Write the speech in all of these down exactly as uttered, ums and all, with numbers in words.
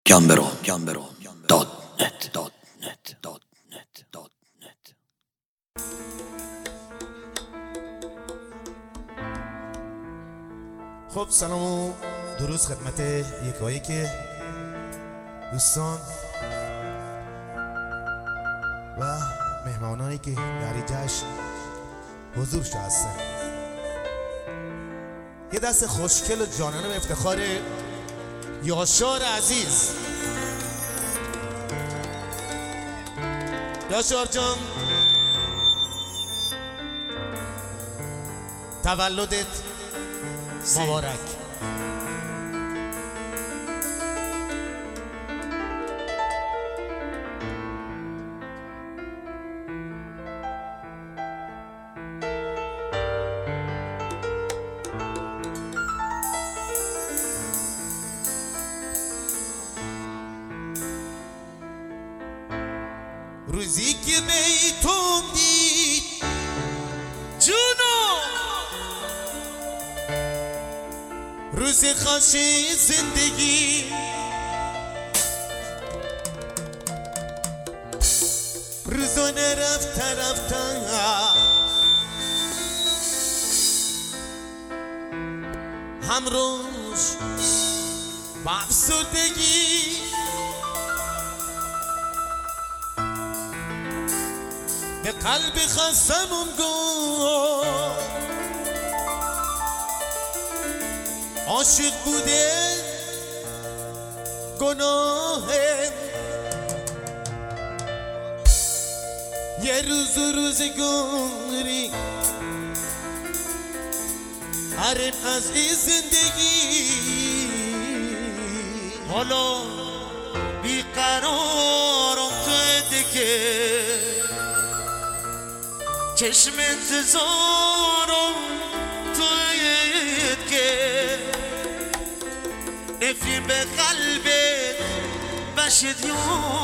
گمبرو گمبرو دات نت دات نت دات نت دات نت. خب سلام و درود خدمت یکایی که دوستان و مهمانانی که در جشن حضور شده هستن. یه دست خوشگل و جانانه به افتخار یاشار عزیز. یاشار جان تولدت مبارک. روزی که بیتون دید جونو، روز خوش زندگی، روزانه رفت رفتن همروش با افسردگی. به قلب خستمون گفت عاشق بوده گناهه، یه روز و روزگاری حرم از این زندگی. حالا بیقرارم تو دیگه، چشم انتظارم تویت که نفرین به قلبت بشید یا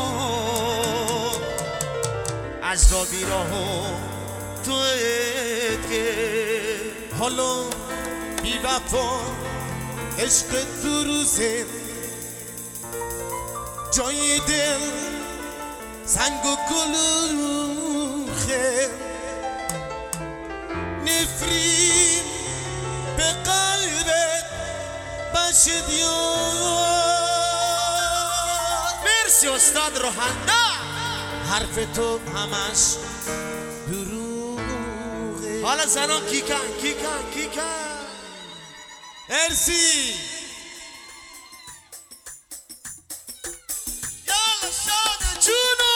از را بیراهم تویت که. حالا بی وفا عشق تو روزه، جای دل سنگ و کلوخه، نفرین به قلبت بشد یاد. مرسی استاد روحنده، حرف تو همش دروغه. حالا زنان کیکن کیکن کیکن. مرسی. یالا شاد جونو.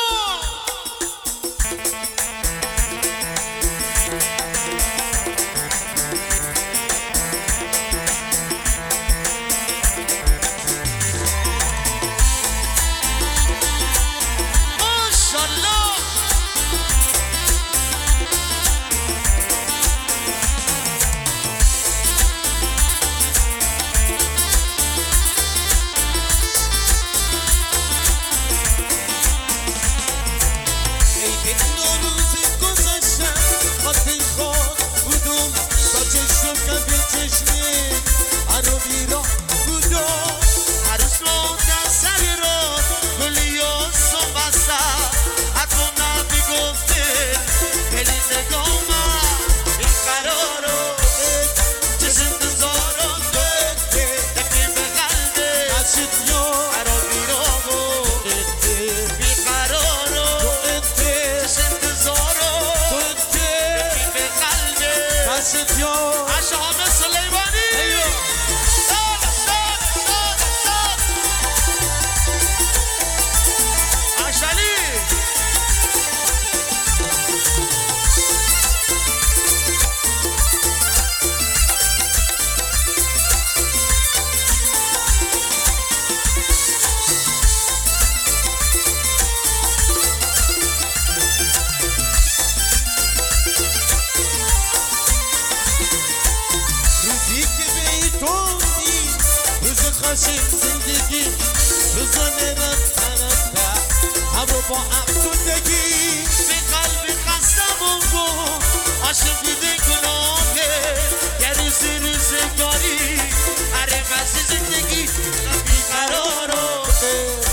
زندگی روزانه رفت رفته هوا با افسردگی. به قلب خستمون گفت عاشق بوده گناهه، یه روز روزگاری حرم از زندگی بیقرارم.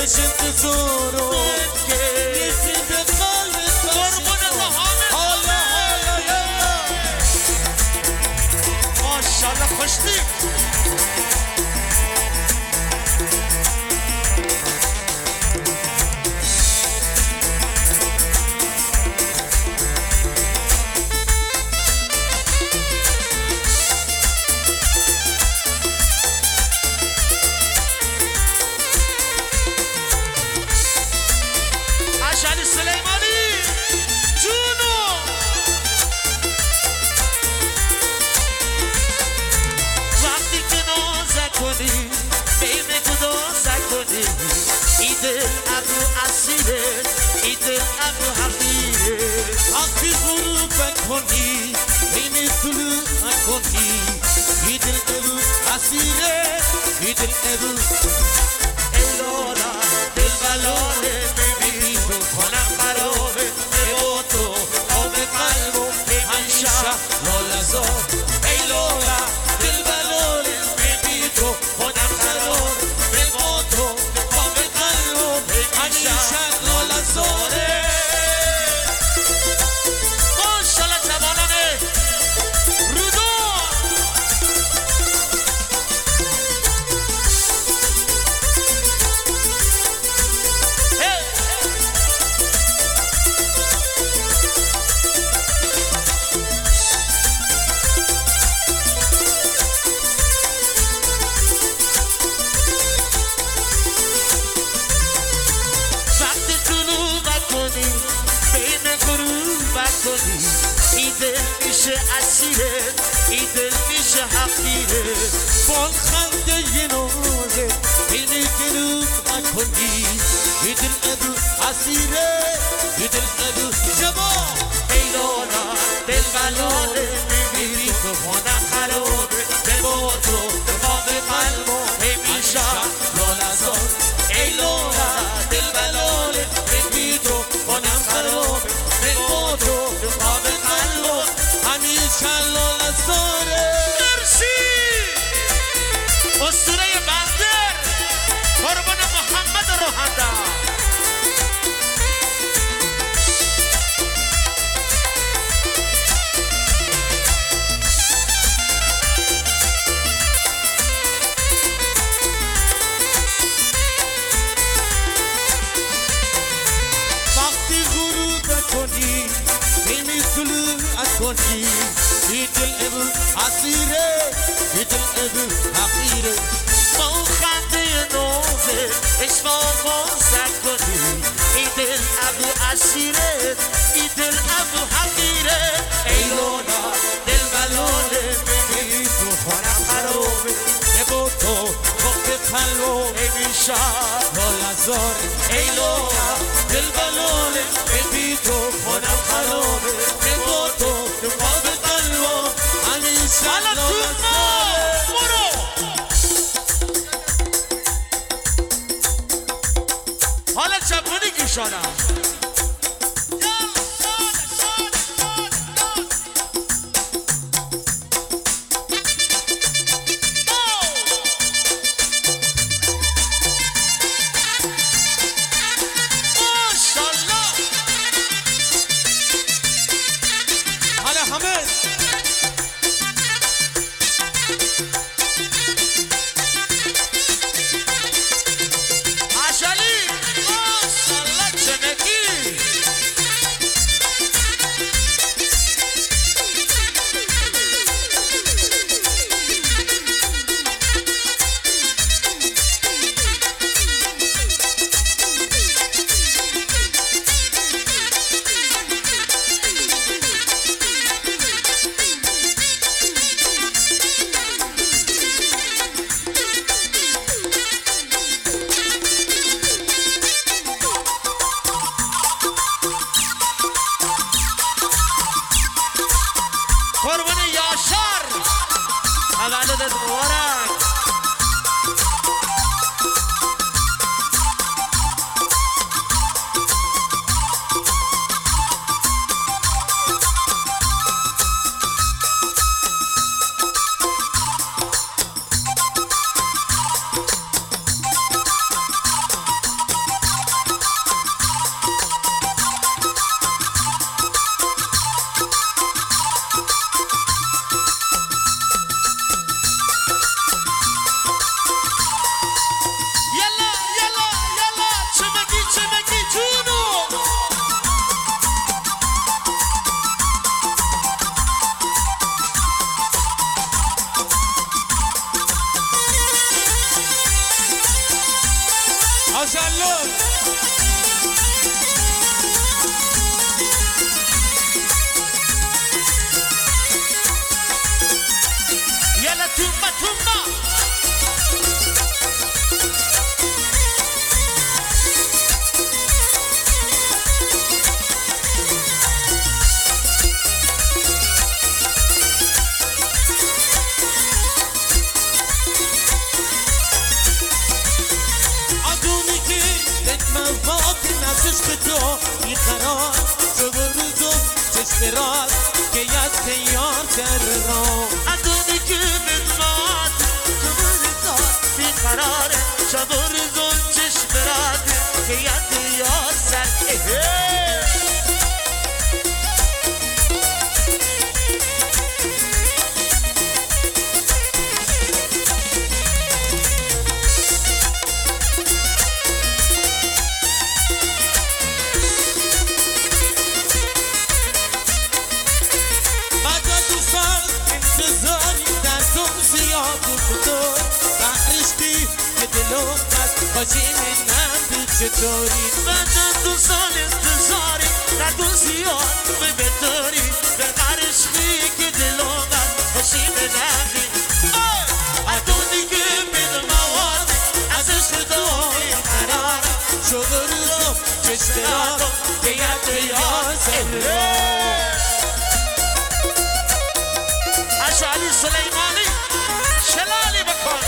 مثل انتظارو رسید قلبت قربون محمد حالا حالا یالا ماشالله خوشتی کنی این طلوع کنی یه دل ابو اسیره یه دل ابو ایلالا دل بلاله ببینی تو کنم خرابه با تو آب قلبو همیشه لالزار ایلالا دل بلاله ببینی تو کنم خرابه با تو آب قلبو همیشه لالزاره ای دل میشه حقیره بال خنده یه نوزه اینه گلوب نکنی ای دل ابو اسیره ای دل ابو جبا ای لالا دل بلاله میبینی تو خونم خرابه به با تو خواب قلبو همیشه لالزار ای لالا دل بلاله میبینی تو خونم خرابه به با تو خواب قلبو همیشه لالزاره مرسی اسطوره بندر قربان محمد روحنده وقتی غروب کنی نیمی طلوع کنی ای دل ابو اسیره ای دل ابو حقیره با اون خنده نوزه اشما بازد کنی ای دل ابو اسیره ای دل ابو حقیره ای لونا دل بلاله ببینی تو خونم خرابه نبو تو وقت پلو همیشه لالزاره ای لونا دل بلاله ببینی تو خونم خرابه نبو تو خواب قلبو همیشه لالزاره برو حالا چپونی گیشانم چشمرات که یاد یار کرنو ادونی که بدمات کمرزاد بیقراره شبر زون چشمرات که یاد یار سر خوشی چطوری بعد دو سال انتظاری در دو زیاد به بهتری به عشقی که دلومت خوشی نمی ادونی که بید مواد از عشق دوی قرار شغل روزم چشمراتو که یاد یار سر اشو علی سلیمانی شلالی بکن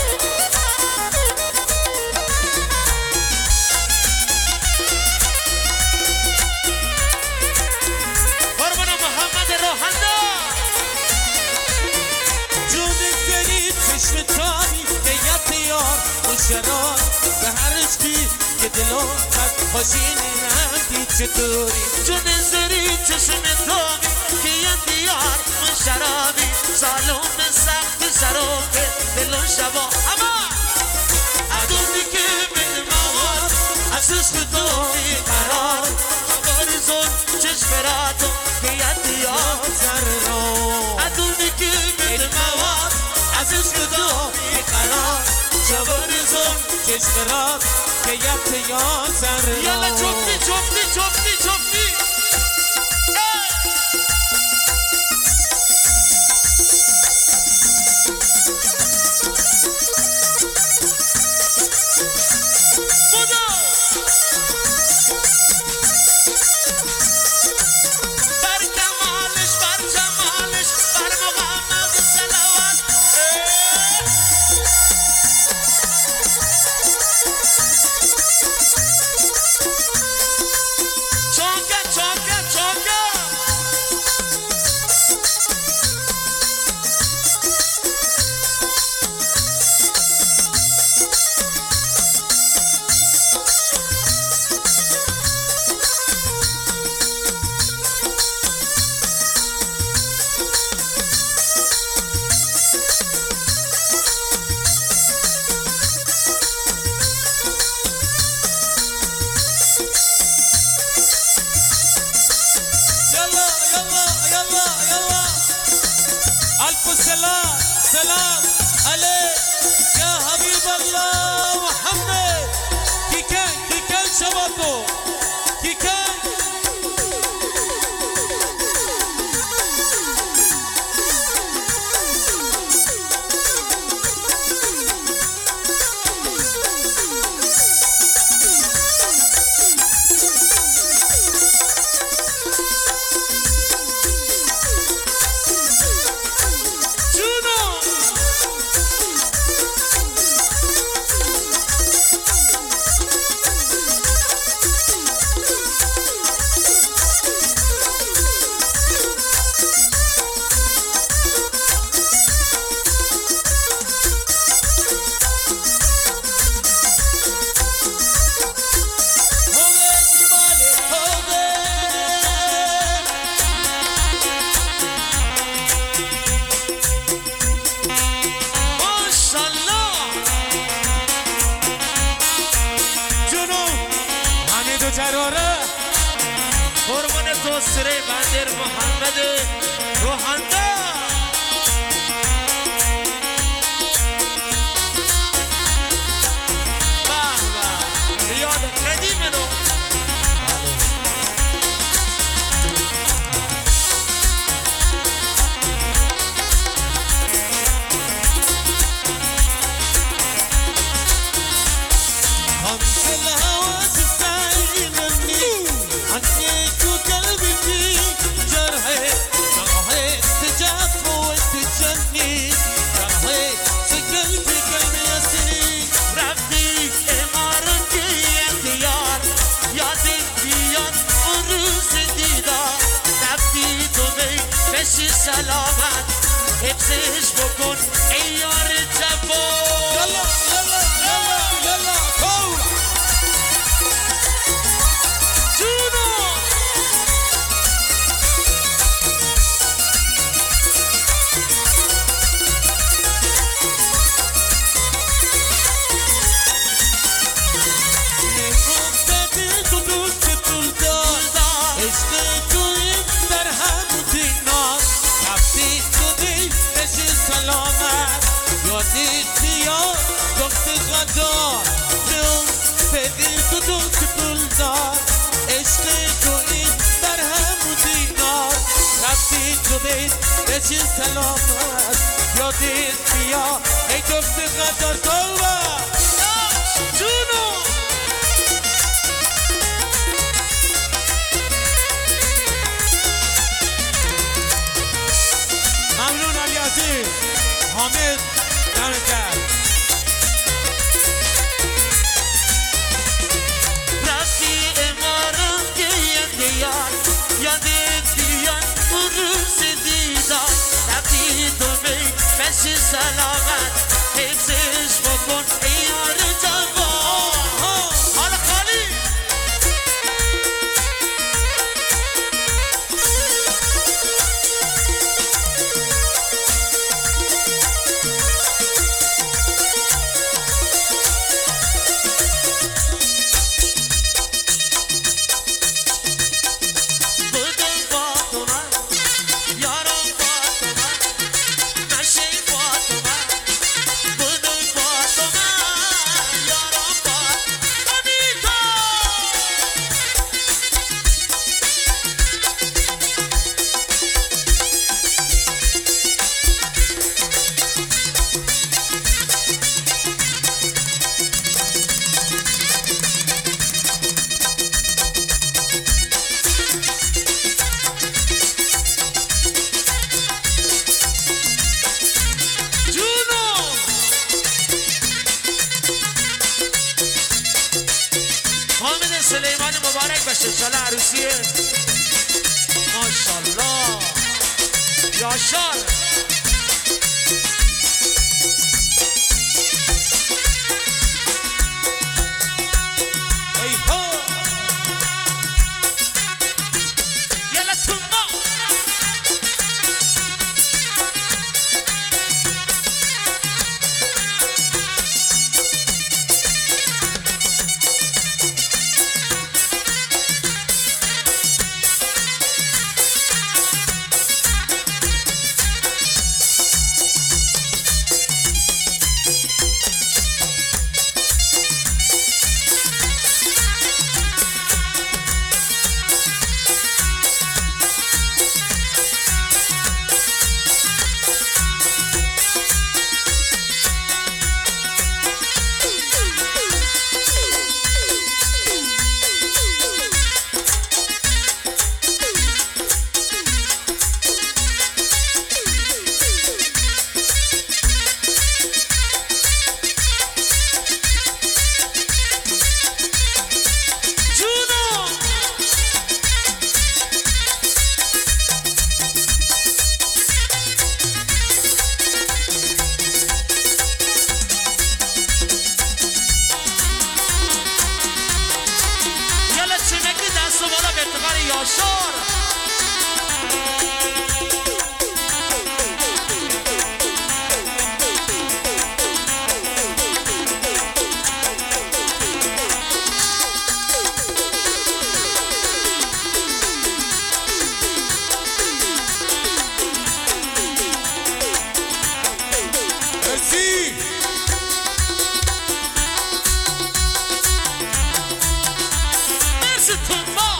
شرار به هر عشقی که دلو خد خوشی نمیدی چطوری جون زری چشم تومی که یه دیار من شرابی سالون سخت سروکه دلو شبا اما ادونی که بین مواد از عشق تومی قرار بارزون چشمراتو که یه دیار سرنو ادونی که بین مواد از عشق تومی قرار شبرزم چشمرات که یاد یار سر یالا جفتی جفتی جفتی جفتی سلام سلام عليك يا حبيب الله محمد كيكان كيكان شبكو كيكان سلامت حفظش بکن ای یار جوان یلا یلا یلا یلا کولا جونو چه سلامت یادت بیا ای دفت قطار توبه جونو ممنون علی عزیز حامد دمت گرم رفتی امارم که یه دیار یادت بیان اون روز دیدار رفتی تو بی بشی سلامت حفظش بکن ای یار جوان حالا خالی سلیمان مبارک باشه انشالله عروسیه ماشالله یاشار ای ها یلا تنبا یاشار مرسی مرسی تنبا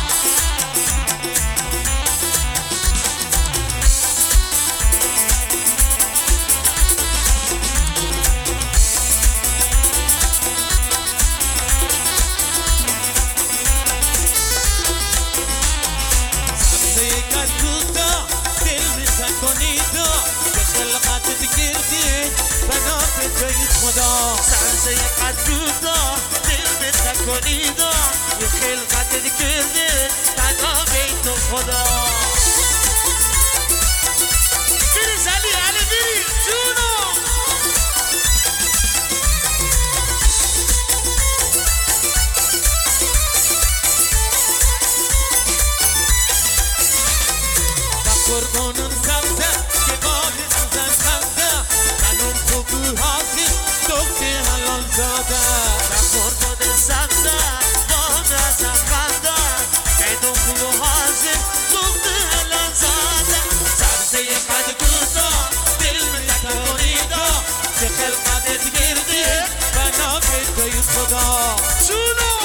سبزه قد رودا دل به تکانیدا یه خلقت کرده تنها بیت خدا قربانون سبزه که باید زن خنده خانم خوب حاضر دکتر حلال زاده قربان سبزه باید زن خنده خانم خوب حاضر دکتر حلال زاده سبزه قد گودا دل من تکانیدا چه خلقتت گرده بنا به توی خدا جونو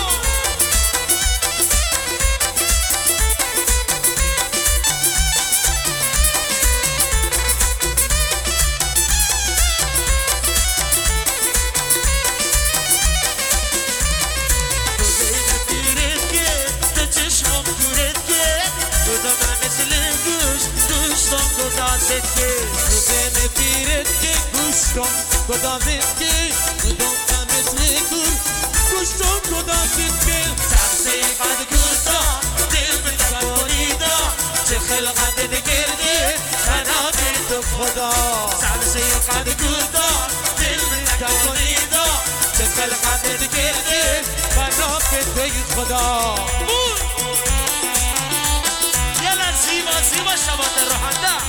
بین پیرت که گوشتم گدازت که گدام مثل گل گوشتم گدازت که سبزه قد گودا دل من تکانیدا چه خلقتت گرده بنا به تو خدا سبزه قد گودا دل من تکانیدا چه خلقتت گرده بنا به توی خدا یلا زیبا زیبا شبات روحنده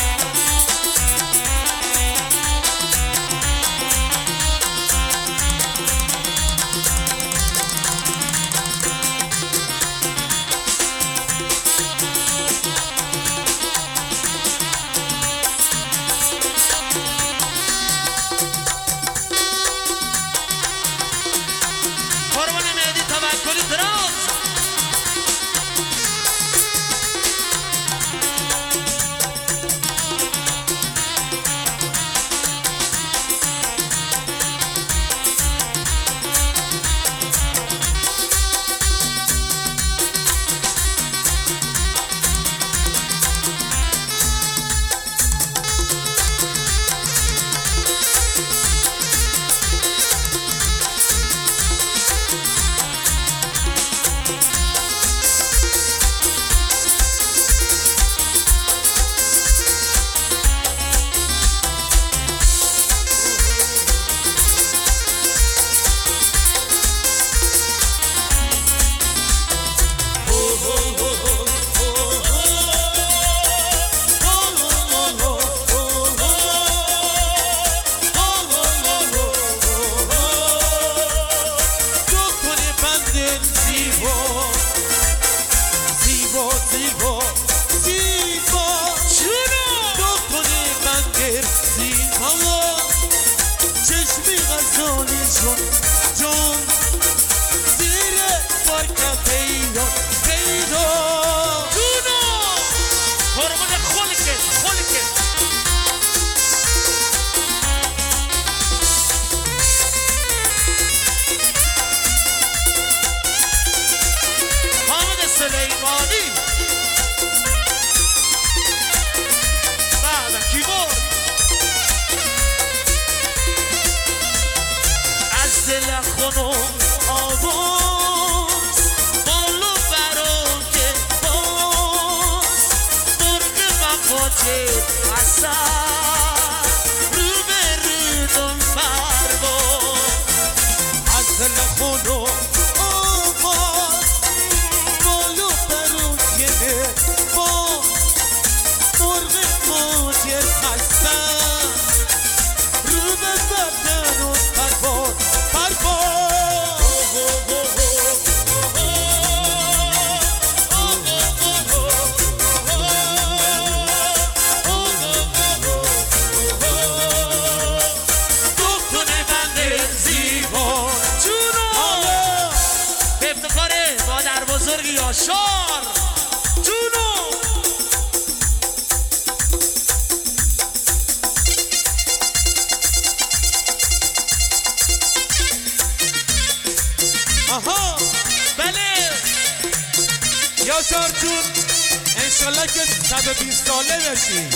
یاشار جون انشالله که صد و بیست ساله بشی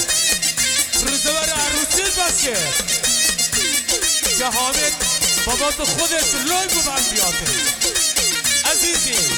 روزبار عروسی باشه که حامد بابا تو خودش لای ببند بیاده عزیزی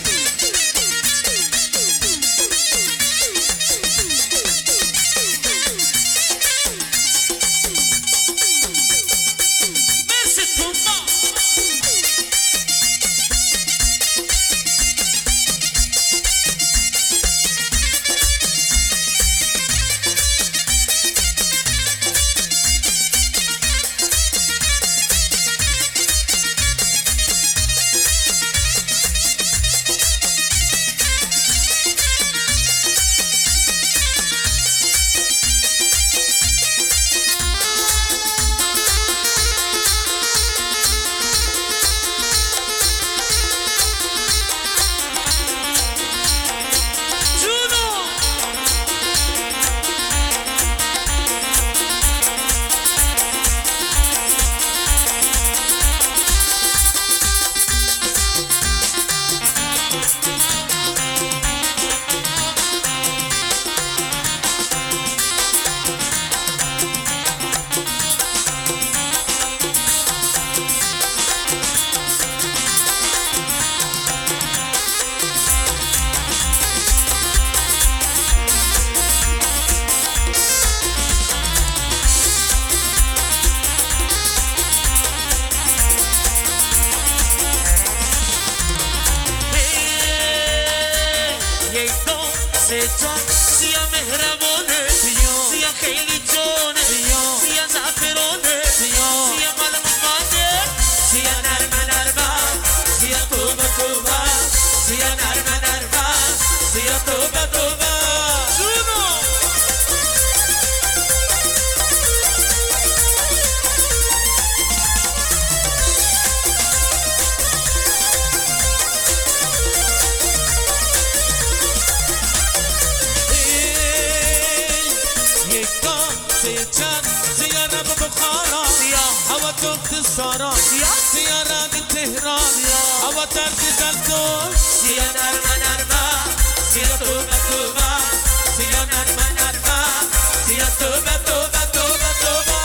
سيجان سيارة ببخارا هوا توقت سارا سيارة دي تهران هوا ترد دلدول سيا نرمى نرمى سيا توبة توبة سيا نرمى نرمى سيا توبة توبة توبة توبة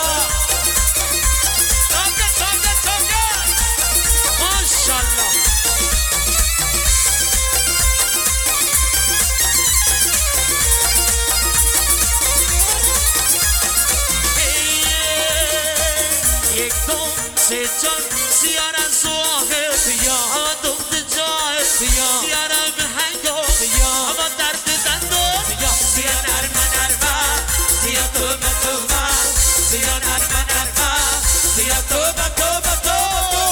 توبة توبة توبة ما شاء الله یک دو سه چار سیاره زواهر هوا دخت جای سیاره بهنگو هوا درد دندو سیا نرمه نرمه سیا توبه توبه سیا نرمه نرمه سیا توبه توبه توبه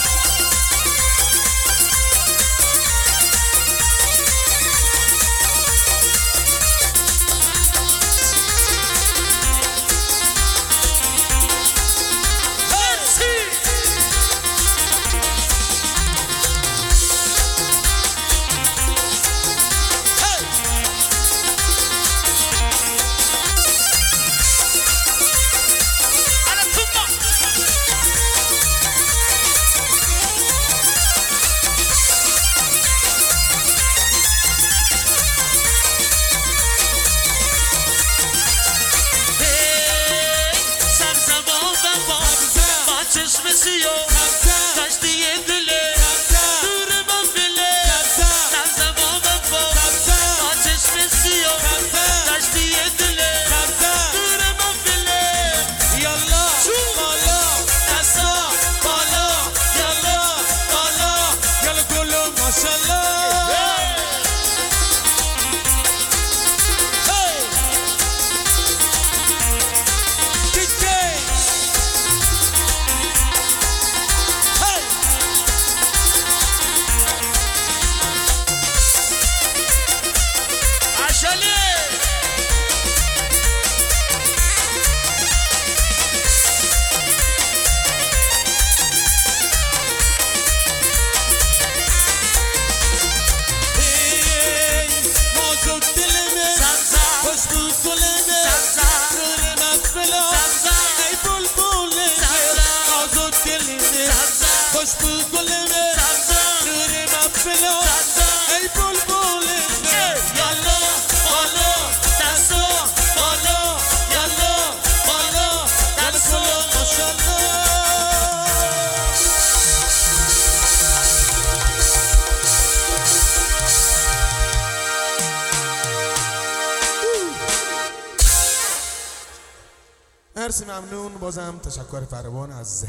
مرسی ممنون. بازم تشکر فراوان از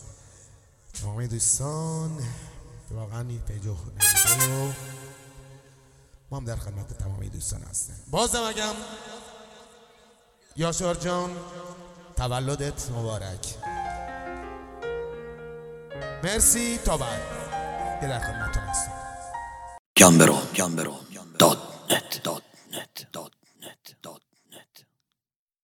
تمامی دوستان که واقعا این پیج و نمیده و ما هم در خدمت تمامی دوستان هستیم. بازم اگم یاشار جان تولدت مبارک. مرسی تا بعد که در خدمتتون هستیم. جان برو جان برو